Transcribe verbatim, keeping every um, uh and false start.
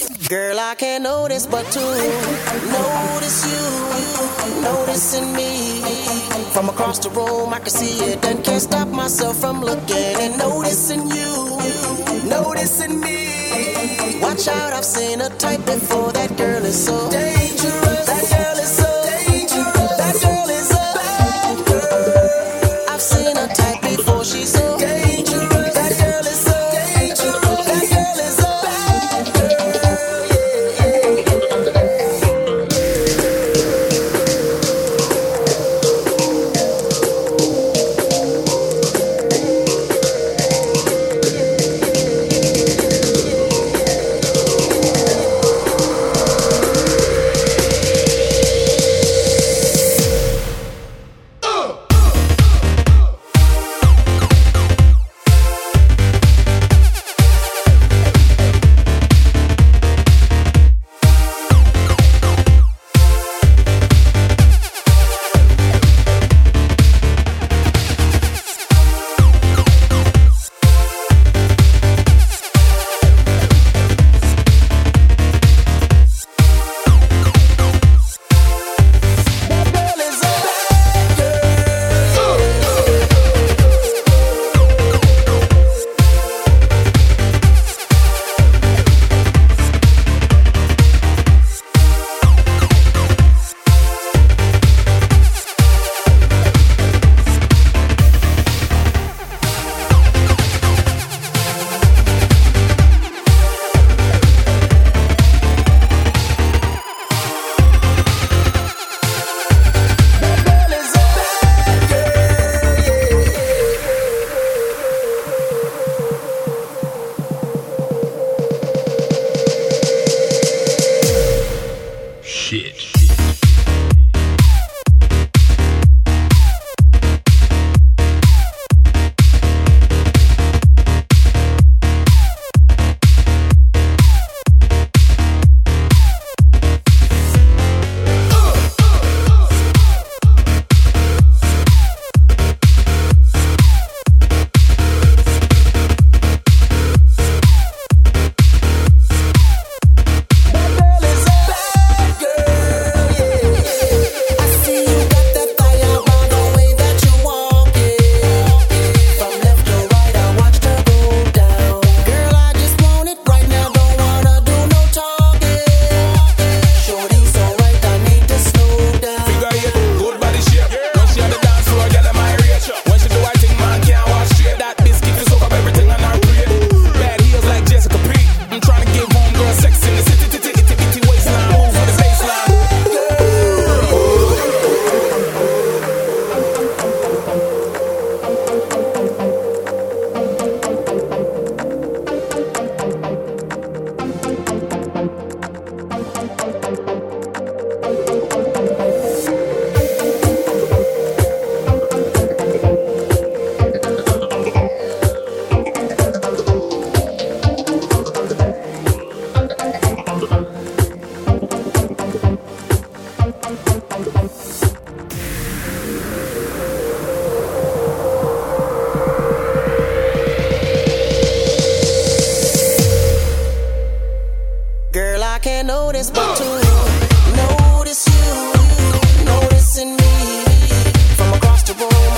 Girl, I can't notice but to notice you, noticing me. From across the room, I can see it and can't stop myself from looking and noticing you, noticing me. Watch out, I've seen a type before. That girl is so dangerous. That girl is so dangerous. That girl is a bad girl. I've seen a type before. She's so dangerous. That girl is so dangerous. That girl is a bad girl. Girl, I can't notice but to notice you, noticing me. From across the room,